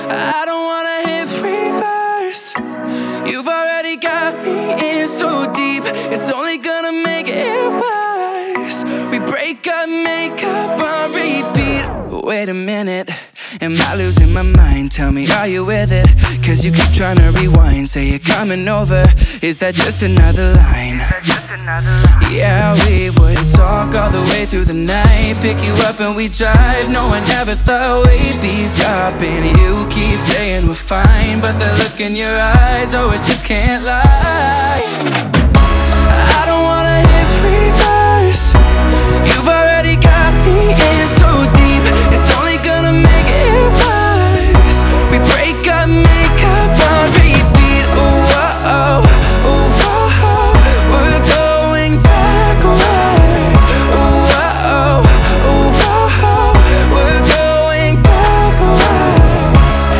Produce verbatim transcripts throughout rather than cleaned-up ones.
I don't wanna hit reverse. You've already got me in so deep, it's only gonna make it worse. We break up, make up on repeat. Wait a minute, am I losing my mind? Tell me, are you with it? Cause you keep trying to rewind. Say you're coming over, is that just another line? Yeah, we would talk all the way through the night, pick you up and we drive. No one ever thought we'd be stopping. You keep saying we're fine, but the look in your eyes, oh, it just can't lie. I don't wanna hit reverse. You've already got me in so deep, it's only gonna make it worse. We break up, make up on repeat. Ooh, oh, oh, ooh, oh, oh. We're going backwards. Ooh, oh, oh, ooh, oh, oh. We're going backwards.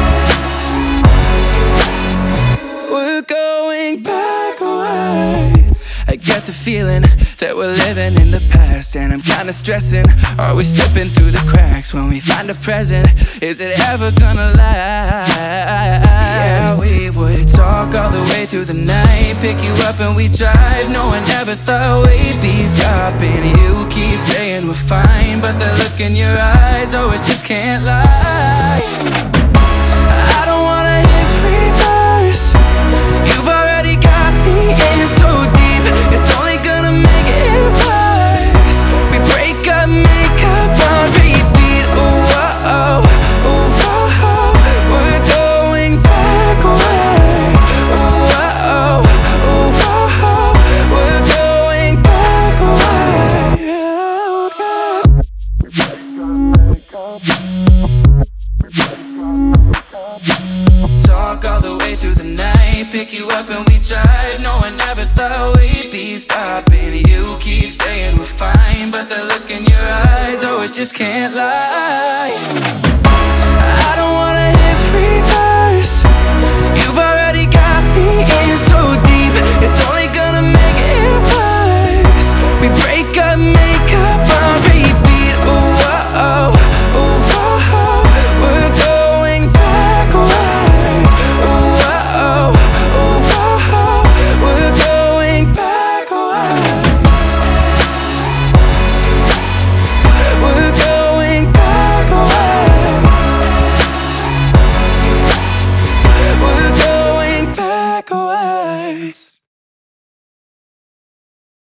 We're going backwards. I get the feeling that we're living in the past, and I'm kinda stressing. Are we slipping through the cracks when we find a present? Is it ever gonna last? Yeah, we would talk all the way through the night, pick you up and we drive. No one ever thought we'd be stopping. You keep saying we're fine, but the look in your eyes, oh, it just can't lie. I don't wanna hit reverse. You've already got me in so deep, it's only gonna make it worse. We break up, make up on repeat. Ooh, oh, oh, ooh, oh, oh. We're going backwards. Ooh, oh, oh, ooh, oh, oh. We're going backwards. Talk all the way through the night, pick you up and we drive. No one ever thought we'd be stopping. You keep saying we're fine, but the look in your eyes, oh, it just can't lie.